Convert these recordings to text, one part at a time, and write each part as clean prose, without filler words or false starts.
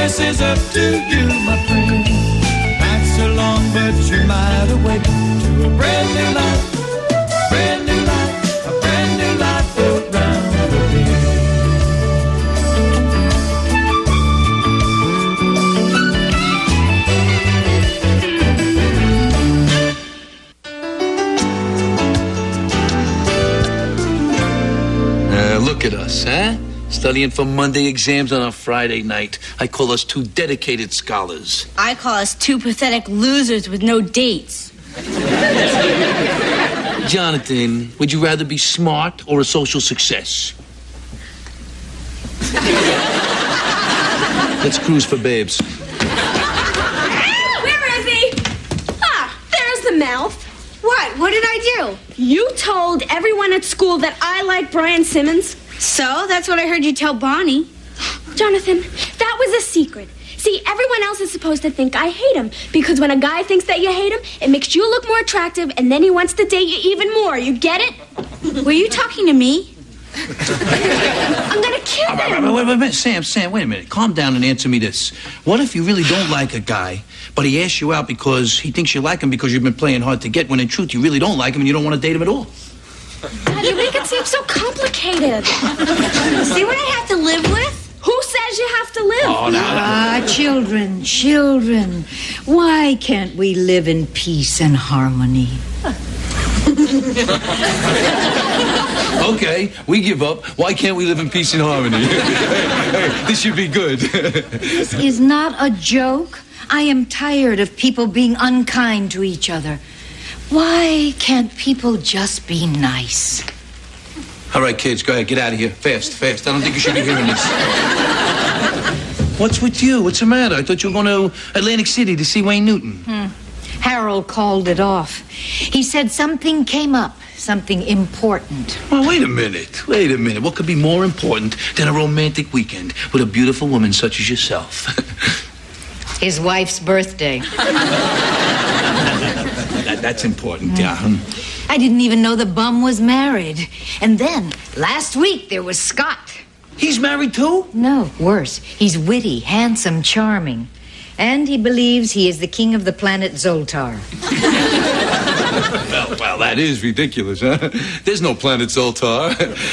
choice is up to you, my friend. Nights are long, but you might awake to a brand new life, brand new life, a brand new life around the bend. Look at us, huh? Studying for Monday exams on a Friday night. I call us two dedicated scholars. I call us two pathetic losers with no dates. Jonathan, would you rather be smart or a social success? Let's cruise for babes. Where is he? Ah, there's the mouth. What? What did I do? You told everyone at school that I like Brian Simmons. So? That's what I heard you tell Bonnie. Jonathan, that was a secret. See, everyone else is supposed to think I hate him, because when a guy thinks that you hate him, it makes you look more attractive, and then he wants to date you even more. You get it? Were you talking to me? I'm gonna kill him. Wait, Sam, wait a minute. Calm down and answer me this. What if you really don't like a guy, but he asks you out because he thinks you like him because you've been playing hard to get, when in truth you really don't like him and you don't want to date him at all? God, you make it seem so complicated. See what I have to live with? Who says you have to live? Oh, no. Children. Why can't we live in peace and harmony? Okay, we give up. Why can't we live in peace and harmony? Hey, this should be good. This is not a joke. I am tired of people being unkind to each other. Why can't people just be nice? All right, kids, go ahead. Get out of here. Fast. I don't think you should be hearing this. What's with you? What's the matter? I thought you were going to Atlantic City to see Wayne Newton. Harold called it off. He said something came up, something important. Well, wait a minute. What could be more important than a romantic weekend with a beautiful woman such as yourself? His wife's birthday. That's important, yeah. I didn't even know the bum was married. And then, last week, there was Scott. He's married too? No, worse. He's witty, handsome, charming. And he believes he is the king of the planet Zoltar. Well, that is ridiculous, huh? There's no planet Zoltar.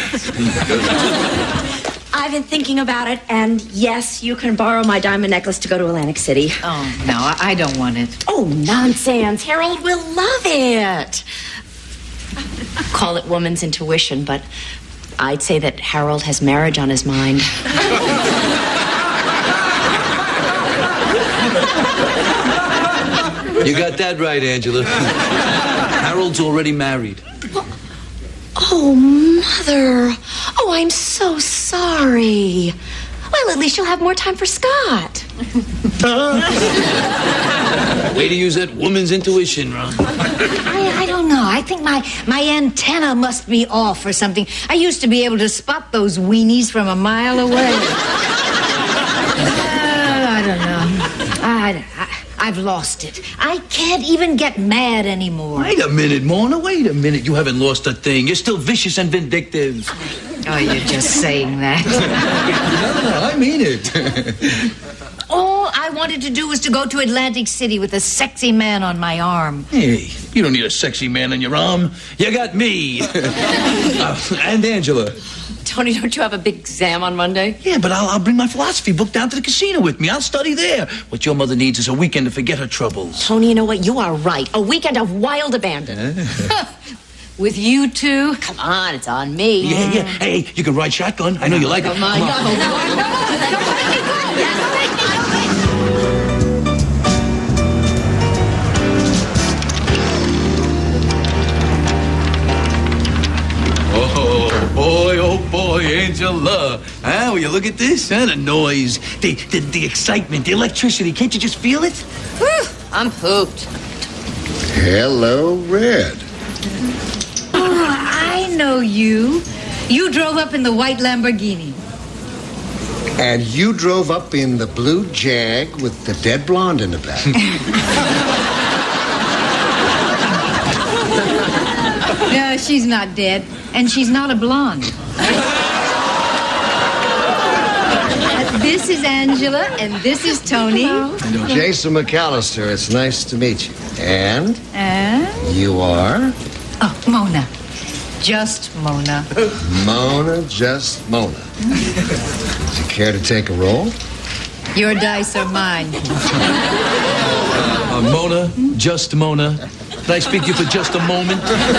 I've been thinking about it, and yes, you can borrow my diamond necklace to go to Atlantic City. Oh, no, I don't want it. Oh, nonsense. Harold will love it. Call it woman's intuition, but I'd say that Harold has marriage on his mind. You got that right, Angela. Harold's already married. Oh, Mother. Oh, I'm so sorry. Well, at least you'll have more time for Scott. Way to use that woman's intuition, Ron. I don't know. I think my antenna must be off or something. I used to be able to spot those weenies from a mile away. I don't know. I've lost it. I can't even get mad anymore. Wait a minute, Mona. Wait a minute. You haven't lost a thing. You're still vicious and vindictive. Oh, you're just saying that. No, I mean it. All I wanted to do was to go to Atlantic City with a sexy man on my arm. Hey, you don't need a sexy man on your arm. You got me. And Angela. Tony, don't you have a big exam on Monday? Yeah, but I'll bring my philosophy book down to the casino with me. I'll study there. What your mother needs is a weekend to forget her troubles. Tony, you know what? You are right. A weekend of wild abandon. With you two? Come on, it's on me. Yeah. Hey, you can ride shotgun. I know you like it. Come on. Oh boy, Angela. Huh? Will you look at this? Huh? The noise, the excitement, the electricity. Can't you just feel it? Whew, I'm pooped. Hello, Red. Oh, I know you. You drove up in the white Lamborghini. And you drove up in the blue Jag with the dead blonde in the back. No, she's not dead. And she's not a blonde. This is Angela, and this is Tony. Jason McAllister, it's nice to meet you. And you are? Oh, Mona. Just Mona. Mona, just Mona. Would you care to take a roll? Your dice are mine. Mona, just Mona. Did I speak to you for just a moment?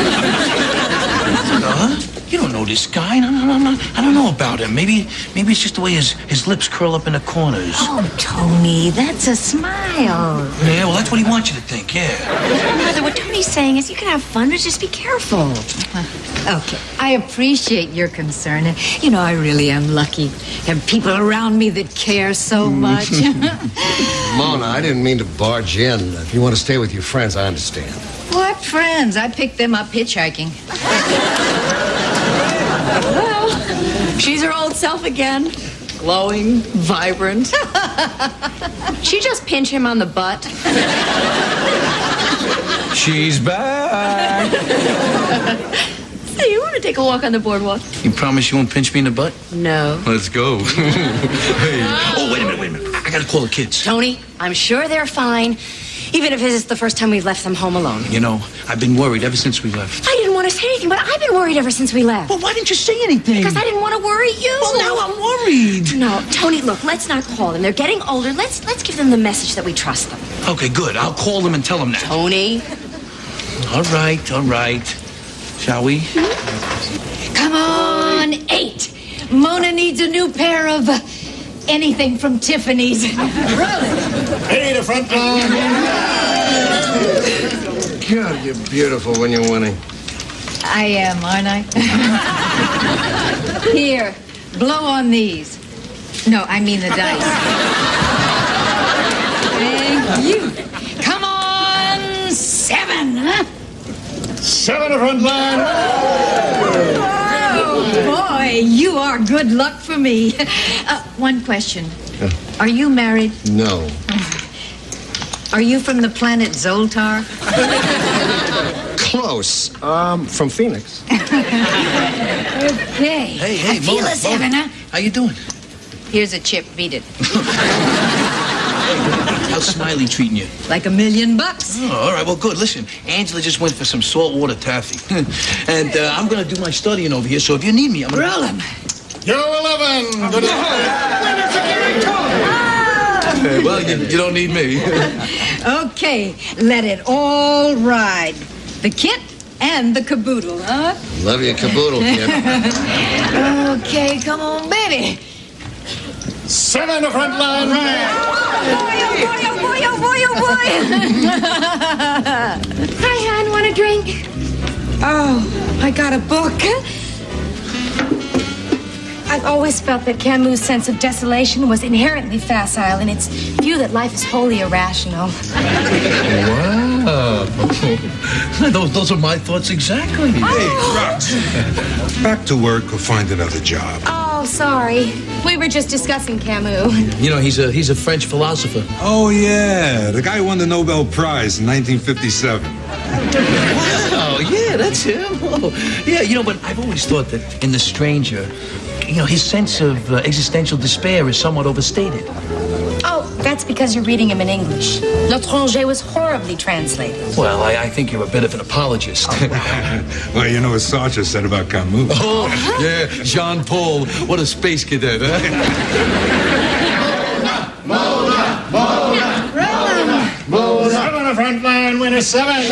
Huh? You don't know this guy. I don't know about him. Maybe it's just the way his lips curl up in the corners. Oh, Tony, that's a smile. Yeah, well, that's what he wants you to think, yeah. Mother, what Tony's saying is you can have fun, but just be careful. Okay, I appreciate your concern. And, you know, I really am lucky. Have people around me that care so much. Mona, I didn't mean to barge in. If you want to stay with your friends, I understand. What friends? I picked them up hitchhiking. Well, she's her old self again. Glowing, vibrant. She just pinch him on the butt. She's back. Hey, you want to take a walk on the boardwalk? You promise you won't pinch me in the butt? No. Let's go. Hey. Oh, wait a minute. I gotta call the kids. Tony, I'm sure they're fine, even if this is the first time we've left them home alone. You know, I've been worried ever since we left. I didn't want to say anything, but I've been worried ever since we left. Well, why didn't you say anything? Because I didn't want to worry you. Well, now I'm worried. No, Tony, look, let's not call them. They're getting older. Let's give them the message that we trust them. Okay, good. I'll call them and tell them that. Tony. All right. Shall we? Come on, 8. Mona needs a new pair of anything from Tiffany's. Roll it. Hey, the front line. God, you're beautiful when you're winning. I am, aren't I? Here, blow on these. No, I mean the dice. Thank you. Come on, 7, huh? 7 the front line. Oh, boy, you are good luck for me. One question. Are you married? No. Are you from the planet Zoltar? Close. From Phoenix. Okay. Hey, feel Mona, a 7, huh? How you doing? Here's a chip. Beat it. How's Smiley treating you? Like $1 million. Oh, all right, well, good. Listen, Angela just went for some saltwater taffy. And I'm going to do my studying over here, so if you need me, I'm going to... Roll him. You're 11. Good Well, you don't need me. Okay, let it all ride. The kit and the caboodle, huh? Love you, caboodle, kid. Okay, come on, baby. 7 the front line. Right. Oh, boy. Hi, hon. Want a drink? Oh, I got a book. I've always felt that Camus' sense of desolation was inherently facile in its view that life is wholly irrational. Wow. Those are my thoughts exactly. Hey, Rox, back to work or find another job. Oh, sorry. We were just discussing Camus. You know, he's a French philosopher. Oh, yeah, the guy who won the Nobel Prize in 1957. Oh, yeah, that's him. Oh, yeah, you know, but I've always thought that in The Stranger, you know, his sense of existential despair is somewhat overstated. Oh, that's because you're reading him in English. L'Étranger was horribly translated. Well, I think you're a bit of an apologist. Well, you know what Sartre said about Camus. Oh, yeah, Jean-Paul, what a space cadet, huh? Mona. 7 the front line, winner 7.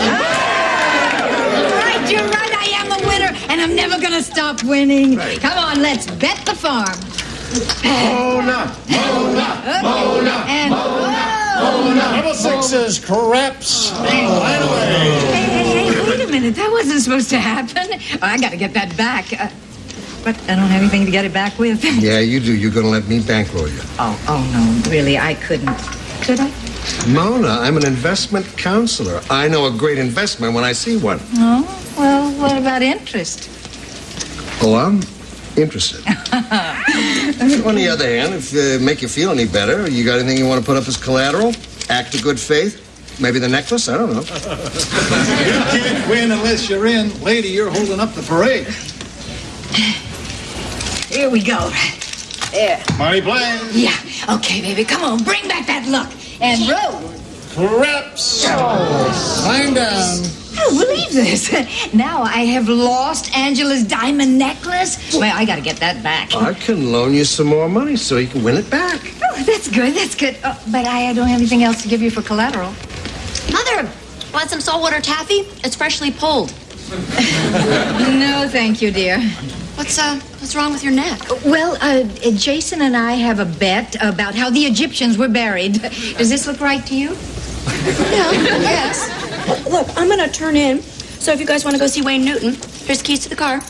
You're right, I am the winner, and I'm never gonna stop winning. Right. Come on, let's bet the farm. Mona. And Number 6 is craps. Hey, wait a minute. That wasn't supposed to happen. Oh, I gotta get that back. But I don't have anything to get it back with. Yeah, you do. You're going to let me bankroll you. Oh, no, really, I couldn't. Could I? Mona, I'm an investment counselor. I know a great investment when I see one. Oh, well, what about interest? Oh, I'm interested. On the other hand, if make you feel any better, you got anything you want to put up as collateral? Act of good faith? Maybe the necklace? I don't know. You can't win unless you're in. Lady, you're holding up the parade. Here we go. Yeah. Money play. Yeah. Okay, baby, come on. Bring back that look. And roll. Reps. Lying down. I don't believe this. Now I have lost Angela's diamond necklace. Well, I got to get that back. I can loan you some more money so you can win it back. Oh, that's good. That's good. Oh, but I don't have anything else to give you for collateral. Mother, want some saltwater taffy? It's freshly pulled. No, thank you, dear. What's wrong with your neck? Well, Jason and I have a bet about how the Egyptians were buried. Does this look right to you? Yeah, yes. Look, I'm gonna turn in. So if you guys want to go see Wayne Newton, here's the keys to the car.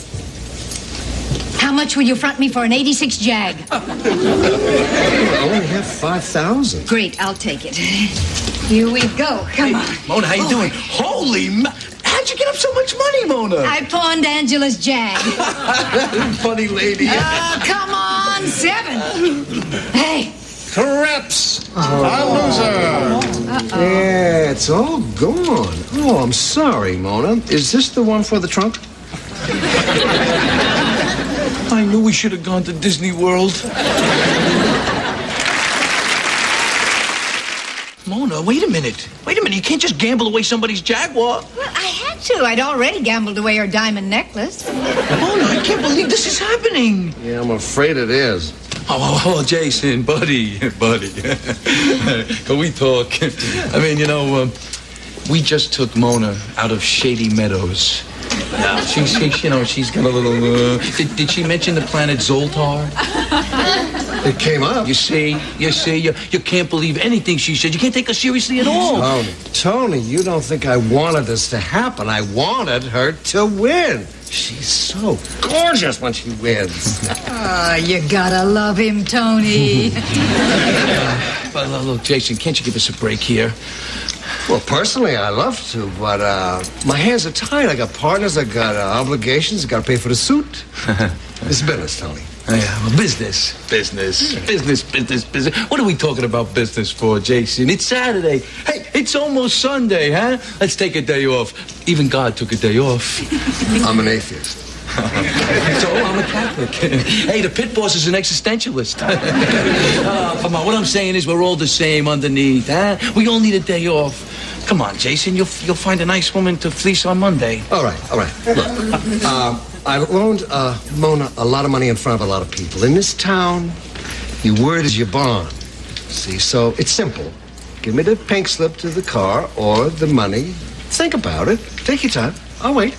How much will you front me for an 86 Jag? I only have 5,000. Great, I'll take it. Here we go. Come on. Mona, how you doing? Holy how'd you get up so much money, Mona? I pawned Angela's Jag. Funny lady. Come on, 7. Hey. Reps. A loser. Yeah, it's all gone. Oh, I'm sorry, Mona. Is this the one for the trunk? I knew we should have gone to Disney World. Mona, wait a minute. You can't just gamble away somebody's Jaguar. Well, I had to. I'd already gambled away her diamond necklace. Mona, I can't believe this is happening. Yeah, I'm afraid it is. Oh, Jason, buddy. Can we talk? I mean, we just took Mona out of Shady Meadows. Now, she's got a little, did she mention the planet Zoltar? It came up. You see, you can't believe anything she said. You can't take her seriously at all. Tony, you don't think I wanted this to happen. I wanted her to win. She's so gorgeous when she wins. Oh, you gotta love him, Tony. But look, Jason, can't you give us a break here? Well, personally, I love to, but my hands are tied. I got partners, I got obligations, I got to pay for the suit. It's business, Tony. Oh, yeah, well, business. What are we talking about business for, Jason? It's Saturday. Hey, it's almost Sunday, huh? Let's take a day off. Even God took a day off. I'm an atheist. So I'm a Catholic. Hey, the pit boss is an existentialist. Come on, what I'm saying is we're all the same underneath, huh? We all need a day off. Come on, Jason, you'll find a nice woman to fleece on Monday. All right. Look, I loaned Mona a lot of money in front of a lot of people. In this town, your word is your bond. See, so it's simple. Give me the pink slip to the car or the money. Think about it. Take your time. I'll wait.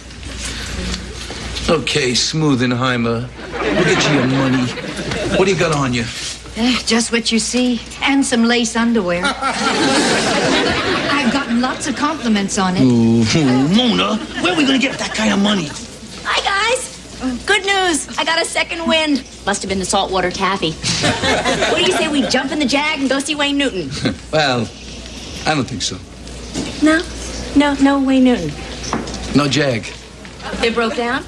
Okay, Smoothenheimer. We'll get you your money. What do you got on you? Just what you see. And some lace underwear. I've gotten lots of compliments on it. Ooh, Mona, where are we going to get that kind of money? Hi, guys. Good news. I got a second wind. Must have been the saltwater taffy. What do you say we jump in the Jag and go see Wayne Newton? Well, I don't think so. No Wayne Newton. No Jag. It broke down?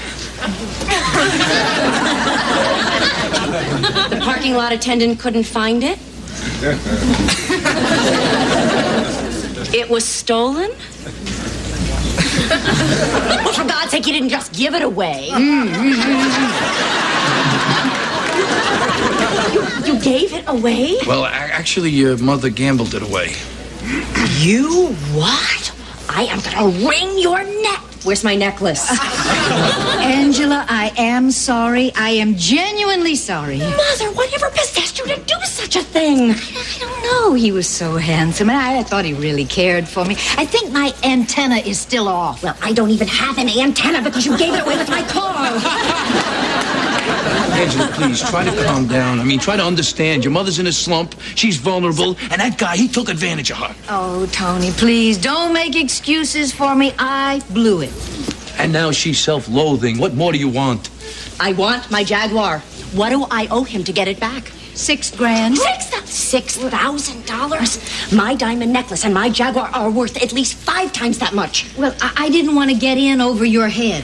The parking lot attendant couldn't find it? It was stolen? Well, for God's sake, you didn't just give it away. You gave it away? Well, actually, your mother gambled it away. You what? I am gonna wring your neck. Where's my necklace? Angela, I am sorry. I am genuinely sorry. Mother, whatever possessed you to do such a thing? I don't know. He was so handsome, and I thought he really cared for me. I think my antenna is still off. Well, I don't even have an antenna because you gave it away with my car. Angela, please, try to calm down. I mean, try to understand. Your mother's in a slump. She's vulnerable. And that guy, he took advantage of her. Oh, Tony, please, don't make excuses for me. I blew it. And now she's self-loathing. What more do you want? I want my Jaguar. What do I owe him to get it back? $6,000. $6,000? My diamond necklace and my Jaguar are worth at least 5 times that much. Well, I didn't want to get in over your head.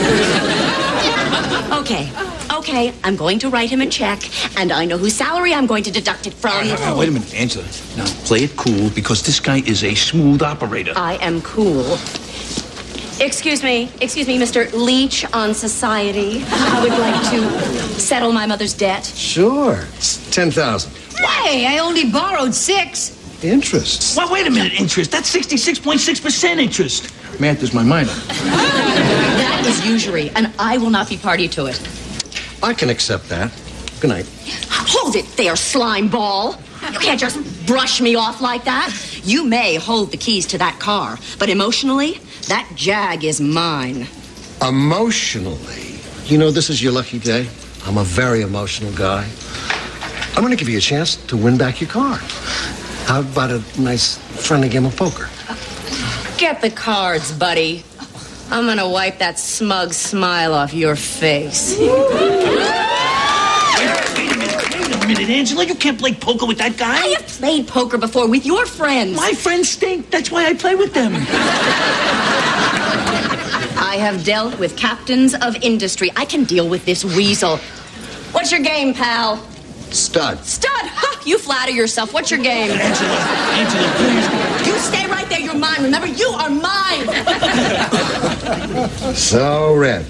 Okay, I'm going to write him a check, and I know whose salary I'm going to deduct it from. Wait a minute, Angela. Now, play it cool, because this guy is a smooth operator. I am cool. Excuse me, Mr. Leech on Society. I would like to settle my mother's debt. Sure. It's 10,000. Hey, I only borrowed 6. Interest. Well, wait a minute, interest. That's 66.6% interest. Math is my minor. That is usury, and I will not be party to it. I can accept that. Good night. Hold it there, slime ball. You can't just brush me off like that. You may hold the keys to that car, but emotionally, that Jag is mine. Emotionally? You know, this is your lucky day. I'm a very emotional guy. I'm going to give you a chance to win back your car. How about a nice friendly game of poker? Get the cards, buddy. I'm gonna wipe that smug smile off your face. Wait a minute, Angela. You can't play poker with that guy. I have played poker before with your friends. My friends stink. That's why I play with them. I have dealt with captains of industry. I can deal with this weasel. What's your game, pal? Stud. Stud? Huh, you flatter yourself. What's your game? Angela, please. You stay right there. You're mine. Remember, you are mine. So, Red,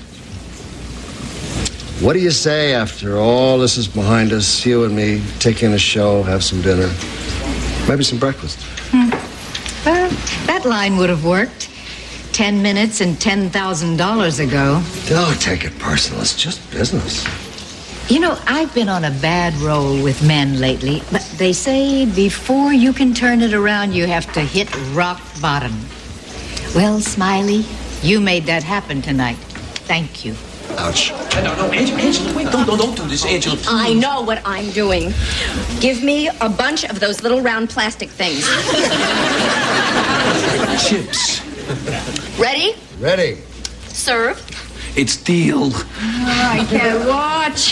what do you say after all this is behind us, you and me take in a show, have some dinner, maybe some breakfast? That line would have worked 10 minutes and $10,000 ago. Don't take it personal. It's just business. You know, I've been on a bad roll with men lately, but they say before you can turn it around, you have to hit rock bottom. Well, Smiley, you made that happen tonight. Thank you. Ouch. No, Angela, wait. Don't do this, Angela. Please. I know what I'm doing. Give me a bunch of those little round plastic things. Chips. Ready? Ready. Serve. It's deal. I can't watch.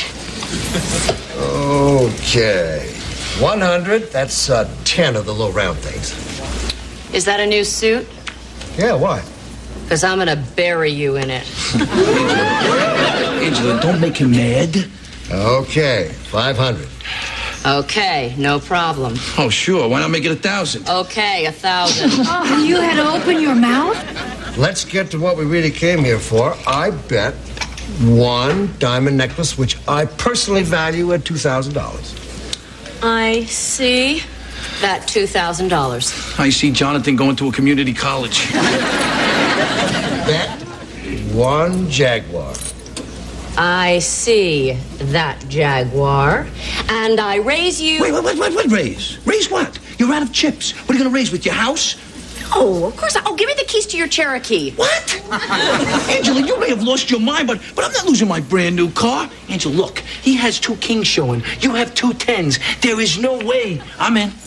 Okay. 100, that's 10 of the little round things. Is that a new suit? Yeah, why? Because I'm going to bury you in it. Angela, don't make him mad. Okay, 500. Okay, no problem. Oh, sure. Why not make it 1,000? Okay, 1,000. Oh, you had to open your mouth? Let's get to what we really came here for. I bet one diamond necklace, which I personally value at $2,000. I see that $2,000. I see Jonathan going to a community college. Bet one Jaguar. I see that Jaguar. And I raise you... Wait, what raise? Raise what? You're out of chips. What are you going to raise with your house? Oh, of course. Oh, give me the keys to your Cherokee. What? Angela, you may have lost your mind, but I'm not losing my brand new car. Angela, look, he has 2 kings showing. You have 2 10s. There is no way. I'm in.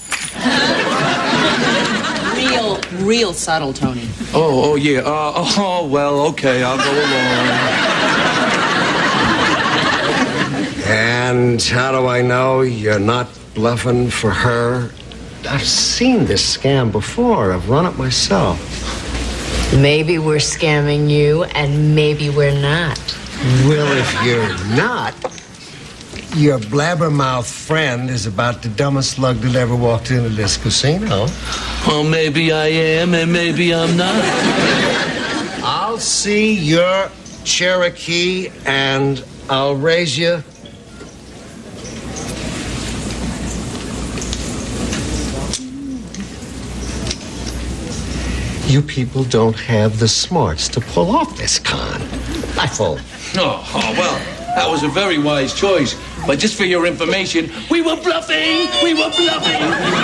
Real subtle, Tony. Oh, yeah. Well, okay. I'll go along. And how do I know you're not bluffing for her? I've seen this scam before. I've run it myself. Maybe we're scamming you, and maybe we're not. Well, if you're not, your blabbermouth friend is about the dumbest slug that ever walked into this casino. Well, maybe I am, and maybe I'm not. I'll see your Cherokee, and I'll raise you. You people don't have the smarts to pull off this con. I fold. Oh, well, that was a very wise choice. But just for your information, we were bluffing! We were bluffing!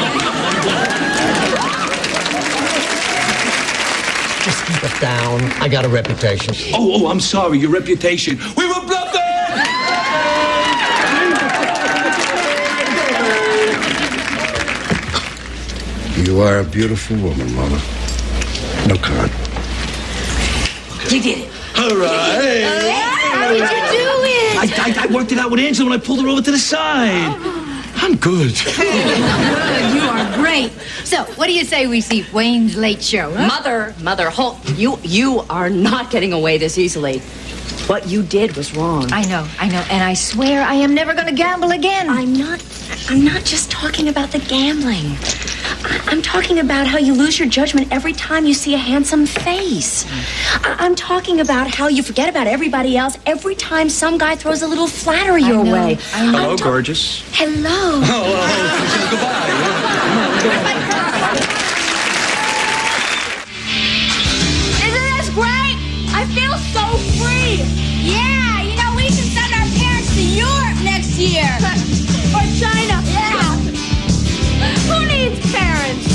Just keep it down. I got a reputation. Oh, I'm sorry. Your reputation. We were bluffing! You are a beautiful woman, Mama. No con. You did it. All right. How did you do it? I worked it out with Angela when I pulled her over to the side. I'm good. Good, you are great. So, what do you say we see Wayne's Late Show, huh? Mother Holt, you are not getting away this easily. What you did was wrong. I know. And I swear I am never going to gamble again. I'm not just talking about the gambling. I'm talking about how you lose your judgment every time you see a handsome face. I'm talking about how you forget about everybody else every time some guy throws a little flattery your way. Hello, gorgeous. Hello. Goodbye. Isn't this great? I feel so free. Yeah, you know, we can send our parents to Europe next year. Or China. Yeah. Who needs parents?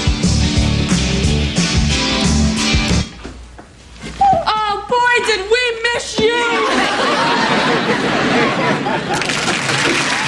Oh, boy, did we miss you!